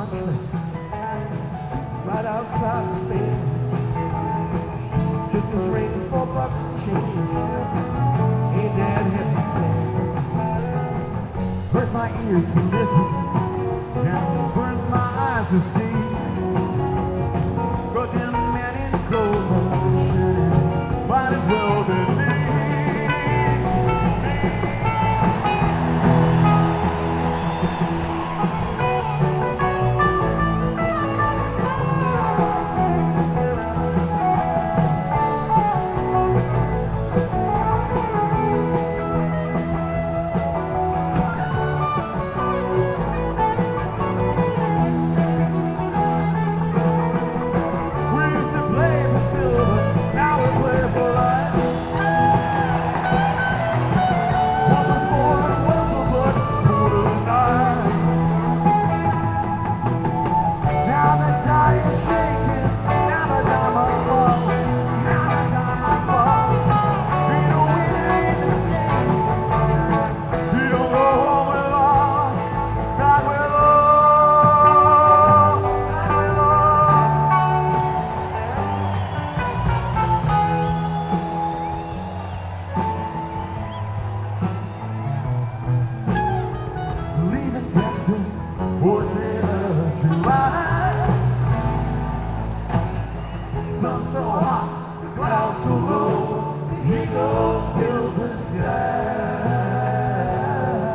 country, right outside the fence. Took his rings for bucks and change. Ain't that heavy said? Hurts my ears to listen, and burns my eyes to see. Goddamn man in clothes, shining, might as well believe. Texas, 4th of July. Sun so hot, the clouds so low, the eagles fill the sky.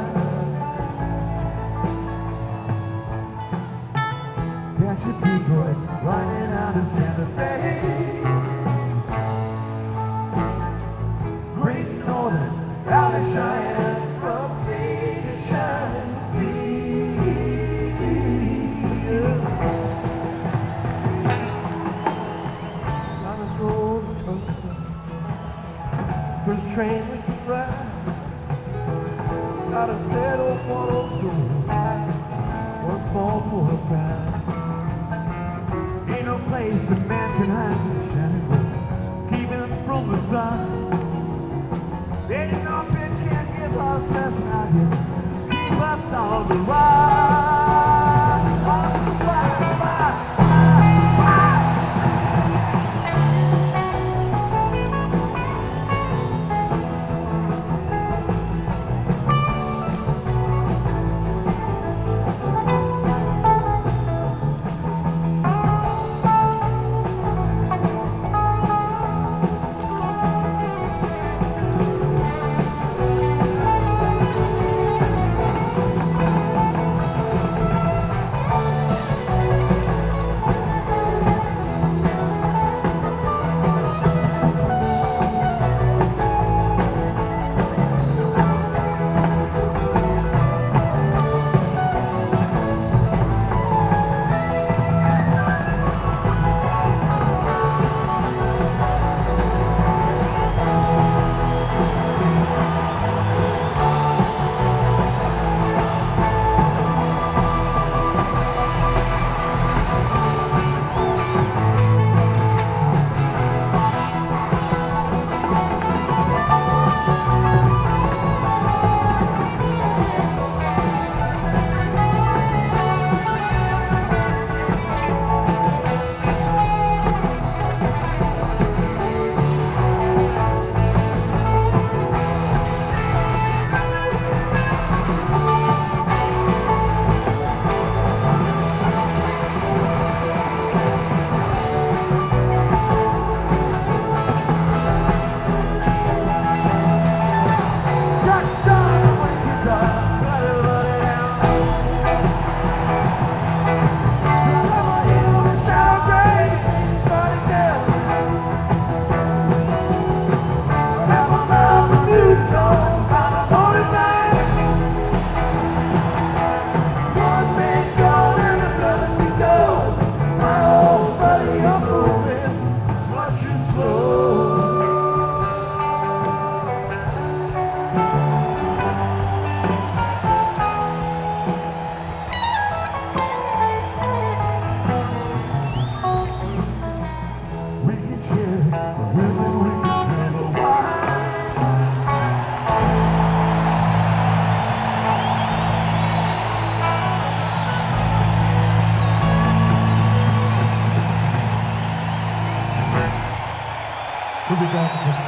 Catch a Detroit riding out of Santa Fe. Great Northern out of Cheyenne, from sea to shining sea. First train we could ride, gotta settle one old school, one small for a pride. Ain't no place a man can hide in the shadow, keep him from the sun. Ain't no bit can give us less value, keep us on the ride, on the ride, ride. We'll be back in just a